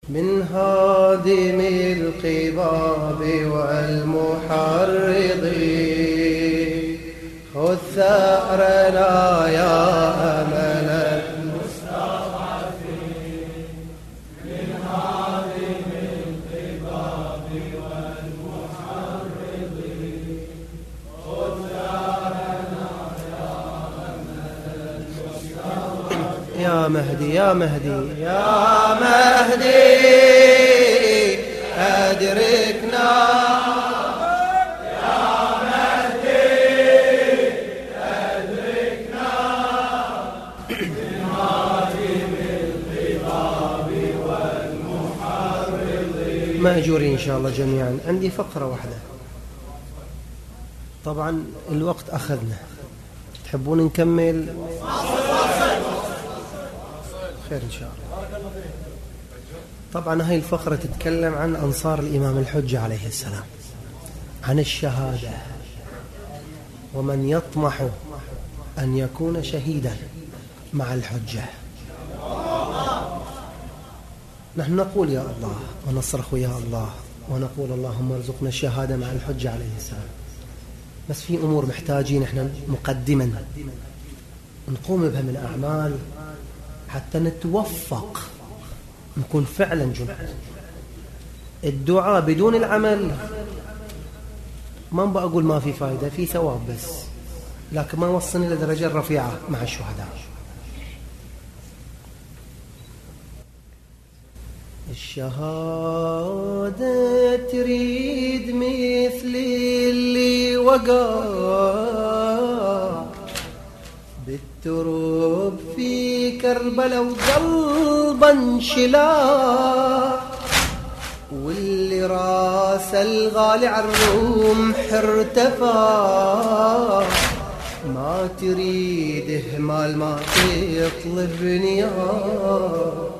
من هادم القباب والمحرض خذ ثأرنا يا أمل المستضعفين. من هادم القباب والمحرض خذ ثأرنا يا أمل المستضعفين. يا مهدي يا مهدي يا مهدي أدركنا يا مهدي أدركنا من هادم القباب والمحرض. مأجورين إن شاء الله جميعا. عندي فقرة واحدة، طبعا الوقت أخذنا، تحبون نكمل؟ خير إن شاء الله. طبعا هاي الفقرة تتكلم عن أنصار الإمام الحجة عليه السلام، عن الشهادة، ومن يطمح أن يكون شهيدا مع الحجة. نحن نقول يا الله ونصرخ يا الله ونقول اللهم ارزقنا الشهادة مع الحجة عليه السلام، بس في أمور محتاجين احنا مقدما نقوم بها من أعمال حتى نتوفق نكون فعلا جند. الدعاء بدون العمل ما بقول ما في فائدة، في ثواب بس، لكن ما وصلني لدرجة رفيعة مع الشهداء. الشهادة تريد مثل اللي وقع بالتراب في كربلاء وقلبا انشلا، واللي راس الغالي عالرمح ارتفع، ما تريد اهمال ما تطلب نياه.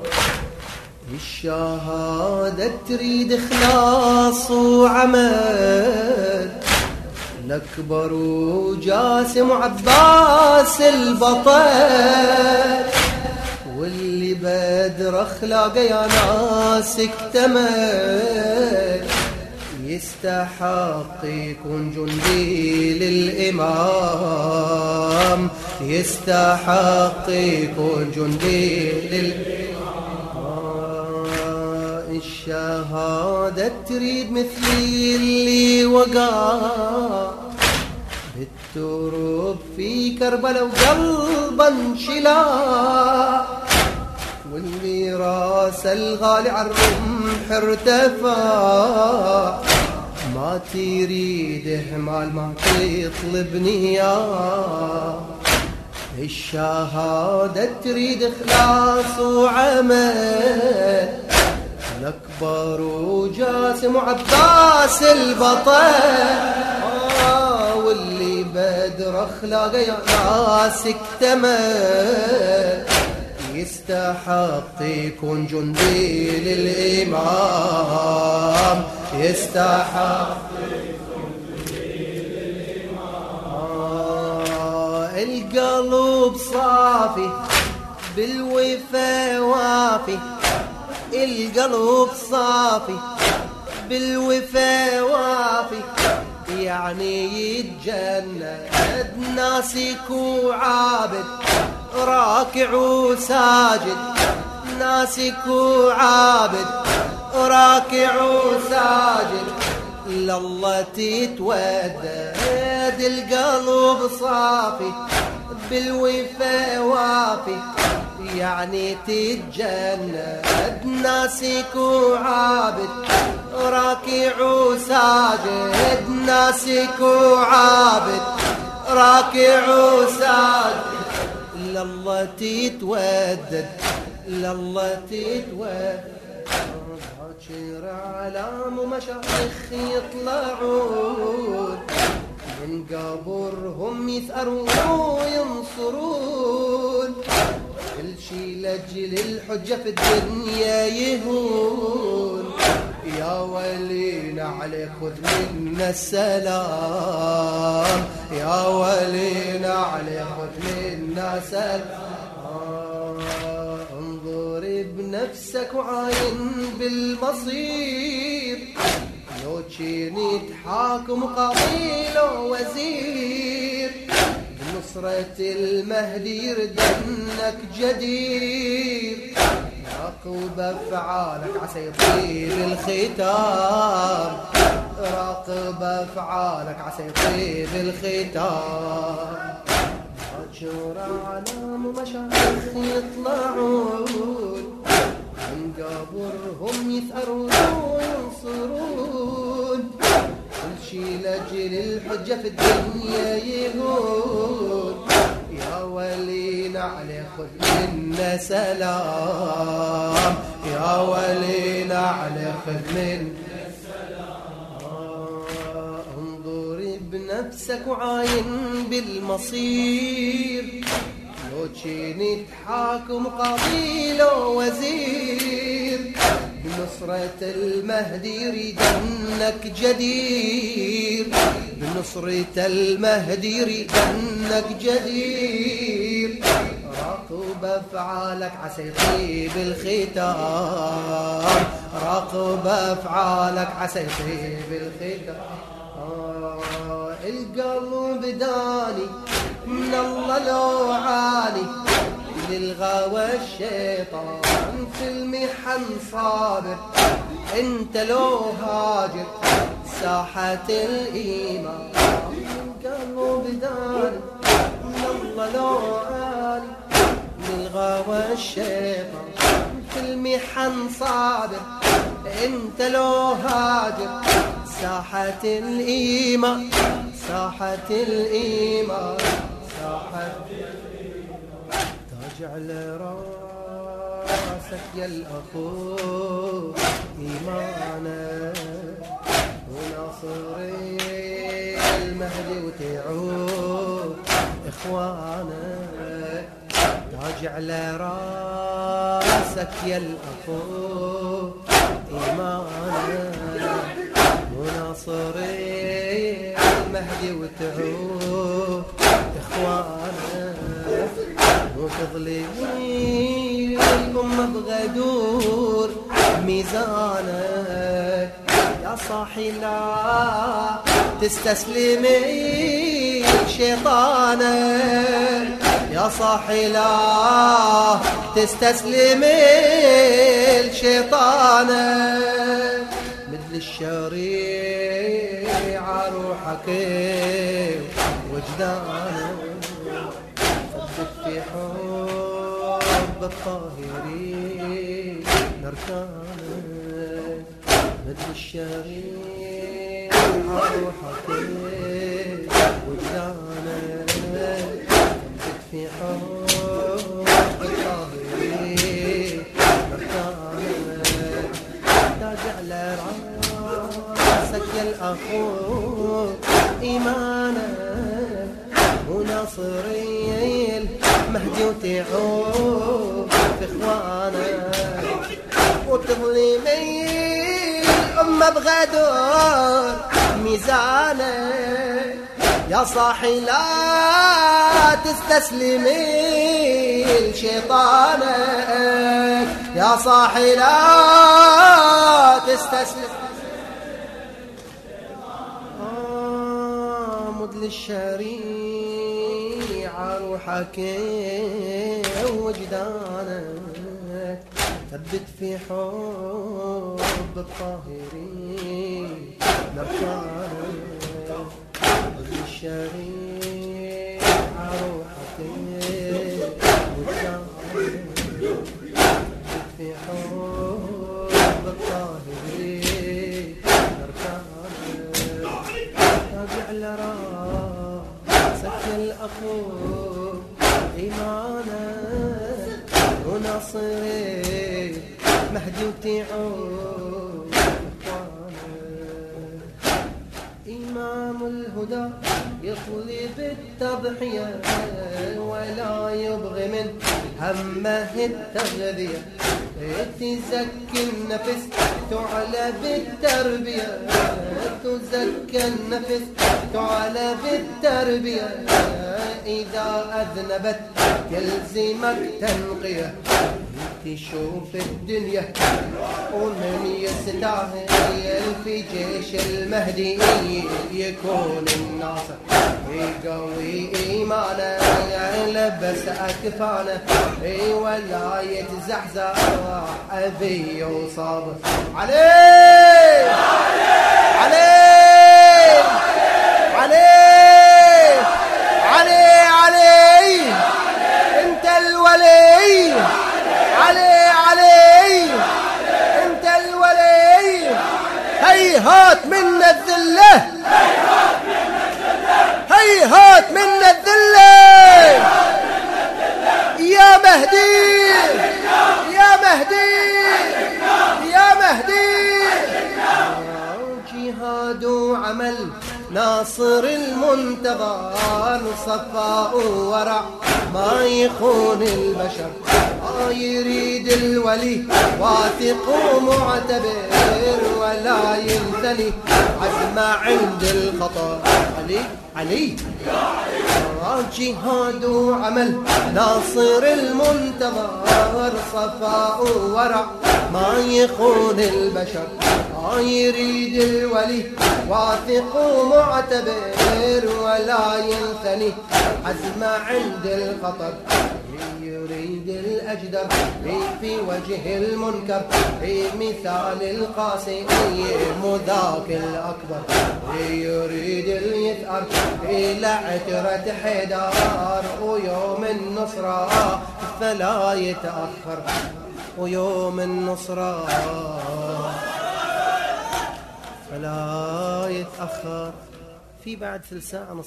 الشهادة تريد إخلاص وعمل، الأكبر وجاسم وعباس البطل، واللي بدر أخلاقه يا ناس اكتمل، يستحق يكون جندي للإمام، يستحق يكون جندي للإمام. الشهادة تريد مثل اللي وقع بالتراب في كربلاء وقلبا انشلا، واللي راس الغالي عالرمح ارتفع، ما تريد اهمال ما تطلب نياه. الشهادة تريد إخلاص وعمل، الأكبر وجاسم وعباس البطل، واللي بدر أخلاقه يا ناس اكتمل، يستحق يكون جندي للإمام، يستحق يكون جندي للإمام. القلب صافي بالوفا وافي، القلب صافي بالوفا وافي، يعني يتجند ناسك وعابد، راكع وساجد، ناسك وعابد، راكع وساجد، لله تتودد. القلب صافي بالوفا وافي، يعني تتجند ناسك وعابد، راكع وساجد، ناسك وعابد، راكع وساجد، لله تتودد، لله تتودد. باكر علام ومشايخ يطلعون، من قبرهم يثأرون وينصرون، كل شي لأجل الحجة في الدنيا يهون. يا ولينا عليك خذ منا السلام، يا ولينا عليك خذ منا سلام. انظر ابن بنفسك وعاين بالمصير، لو جيني تحاكم قاضي لو وزير، بنصرة المهدي يردنك جدير، راقب افعالك عسى يطيب الختام، راقب افعالك عسى يطيب الختام. هاجر اعلام ومشايخ يطلعون، من قبرهم يثأرون وينصرون، كل شي لاجل الحجة في الدنيا يهون، يا ولينا عليه خذ منا سلام، يا ولينا عليه خذ منا سلام. انظر بنفسك وعاين بالمصير، لو جيني تحاكم قاضي لو وزير، بنصرة المهدي يريدنك جدير، بنصرة المهدي يريدنك جدير، راقب افعالك عسى يطيب الختام، راقب افعالك عسى يطيب الختام. القلب داني من الله لو عاني، للغوى الشيطان في المحن صابر، انت لو هاجر ساحة الإيمان. القلب داني من الله لو عاني، للغوى الشيطان في المحن صابر، انت لو هاجر ساحة الإيمان، ساحة الإيمان، ساحة تاج على راسك يا الأخو إيمانك، وناصري المهدي وتعود إخوانك، تاج على راسك يا الأخو إيمانك، وناصري المهدي وتعود إخوانك، وتظلمي الأمة بغدور ميزانك، يا صاحي لا تستسلمي شيطانك، يا صاحي لا تستسلمي لشيطانك، مثل الشريعة روحك وجدانك، ثبت في حب الطاهرين نركانك، مثل الشريعة روحك وجدانك، ثبت في حب الطاهرين نركانك، تاج على راسك يا الأخو إيمانك، وناصري المهدي وتعود في إخوانك، وتظلمي الأمة بغدر ميزانك، يا صاحي لا تستسلمي لشيطانك، يا صاحي لا تستسلم مدل الشريعة روحك وجدانك، ثبت في حب الطاهرين نركانك، مدل الشريعة روحك وجدانك، ثبت في حب الطاهرين نركانك، تاج على راسك الأخو إيمانك، وناصري مهدي وتعود إخوانك، إمام الهدى يطلب التضحية ولا يبغي من همه التغذية، تزكي النفس تعلى بالتربية، تزكي النفس تعلى بالتربية، إذا أذنبت يلزمك تنقية، تشوف الدنيا ومن يستاهل في جيش المهدي يكون الناصر يقوي إيمانه لبس أكفانه ولا يتزحزح أبي وصابر عليه عليه عليه عليه عليه انت الولي عليه عليه انت الولي هيهات من الذله هيهات من الذله يا مهدي يا مهدي يا مهدي جهاد وعمل ناصر المنتظر صفاء ورع ما يخون البشر يريد الولي واثق ومعتبر ولا ينثني عزم عند الخطر علي علي جهاد وعمل ناصر المنتظر صفاء ورع ما يخون البشر يريد الولي واثق ومعتبر ولا ينثني عزم عند الخطر يريد الأجدر في وجه المنكر مثال القاسي مذاك الأكبر يريد اليثأر إلى عترة حيدر ويوم النصرة فلا يتأخر ويوم النصرة فلا يتأخر في بعد ثلث ساعة